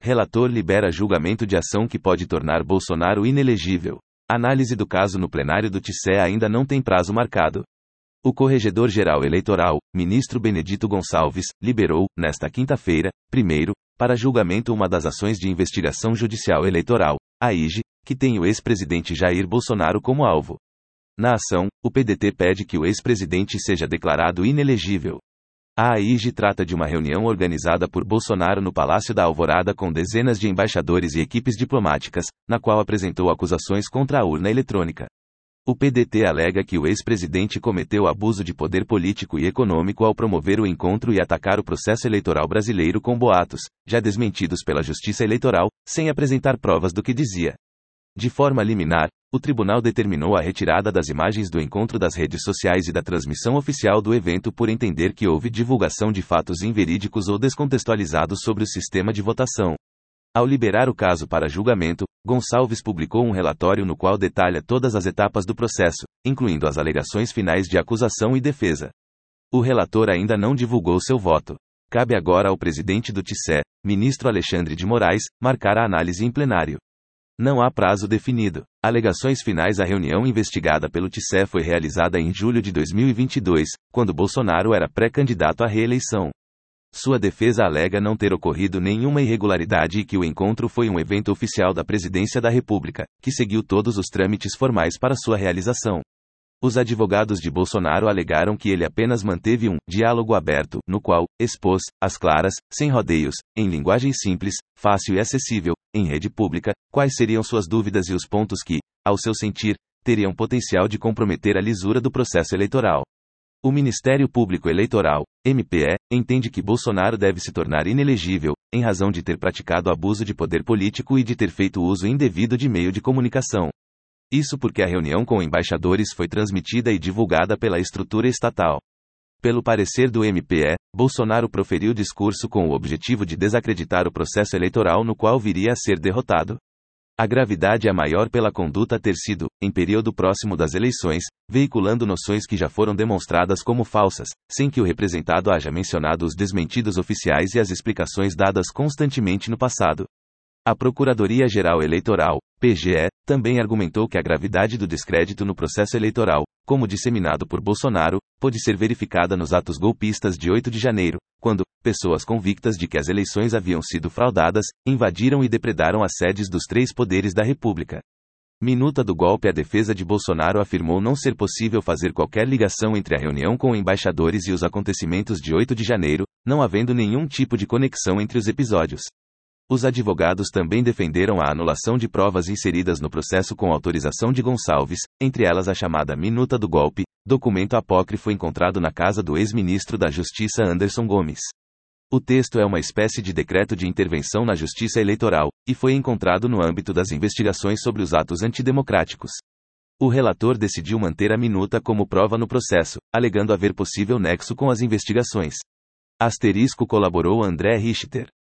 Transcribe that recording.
Relator libera julgamento de ação que pode tornar Bolsonaro inelegível. Análise do caso no plenário do TCE ainda não tem prazo marcado. O Corregedor-Geral Eleitoral, ministro Benedito Gonçalves, liberou, nesta quinta-feira, para julgamento uma das ações de investigação judicial eleitoral, AIJ, que tem o ex-presidente Jair Bolsonaro como alvo. Na ação, o PDT pede que o ex-presidente seja declarado inelegível. A AIJ trata de uma reunião organizada por Bolsonaro no Palácio da Alvorada com dezenas de embaixadores e equipes diplomáticas, na qual apresentou acusações contra a urna eletrônica. O PDT alega que o ex-presidente cometeu abuso de poder político e econômico ao promover o encontro e atacar o processo eleitoral brasileiro com boatos, já desmentidos pela Justiça Eleitoral, sem apresentar provas do que dizia. De forma liminar, o tribunal determinou a retirada das imagens do encontro das redes sociais e da transmissão oficial do evento por entender que houve divulgação de fatos inverídicos ou descontextualizados sobre o sistema de votação. Ao liberar o caso para julgamento, Gonçalves publicou um relatório no qual detalha todas as etapas do processo, incluindo as alegações finais de acusação e defesa. O relator ainda não divulgou seu voto. Cabe agora ao presidente do TCE, ministro Alexandre de Moraes, marcar a análise em plenário. Não há prazo definido. Alegações finais. A reunião investigada pelo TCE foi realizada em julho de 2022, quando Bolsonaro era pré-candidato à reeleição. Sua defesa alega não ter ocorrido nenhuma irregularidade e que o encontro foi um evento oficial da Presidência da República, que seguiu todos os trâmites formais para sua realização. Os advogados de Bolsonaro alegaram que ele apenas manteve um diálogo aberto, no qual expôs, às claras, sem rodeios, em linguagem simples, fácil e acessível, em rede pública, quais seriam suas dúvidas e os pontos que, ao seu sentir, teriam potencial de comprometer a lisura do processo eleitoral. O Ministério Público Eleitoral, MPE, entende que Bolsonaro deve se tornar inelegível, em razão de ter praticado abuso de poder político e de ter feito uso indevido de meio de comunicação. Isso porque a reunião com embaixadores foi transmitida e divulgada pela estrutura estatal. Pelo parecer do MPE, Bolsonaro proferiu discurso com o objetivo de desacreditar o processo eleitoral no qual viria a ser derrotado. A gravidade é maior pela conduta ter sido, em período próximo das eleições, veiculando noções que já foram demonstradas como falsas, sem que o representado haja mencionado os desmentidos oficiais e as explicações dadas constantemente no passado. A Procuradoria-Geral Eleitoral, PGE, também argumentou que a gravidade do descrédito no processo eleitoral, como disseminado por Bolsonaro, pôde ser verificada nos atos golpistas de 8 de janeiro, quando pessoas convictas de que as eleições haviam sido fraudadas, invadiram e depredaram as sedes dos 3 poderes da República. Minuta do golpe. A defesa de Bolsonaro afirmou não ser possível fazer qualquer ligação entre a reunião com embaixadores e os acontecimentos de 8 de janeiro, não havendo nenhum tipo de conexão entre os episódios. Os advogados também defenderam a anulação de provas inseridas no processo com autorização de Gonçalves, entre elas a chamada Minuta do Golpe, documento apócrifo encontrado na casa do ex-ministro da Justiça Anderson Gomes. O texto é uma espécie de decreto de intervenção na Justiça Eleitoral, e foi encontrado no âmbito das investigações sobre os atos antidemocráticos. O relator decidiu manter a minuta como prova no processo, alegando haver possível nexo com as investigações. * Colaborou André Richter.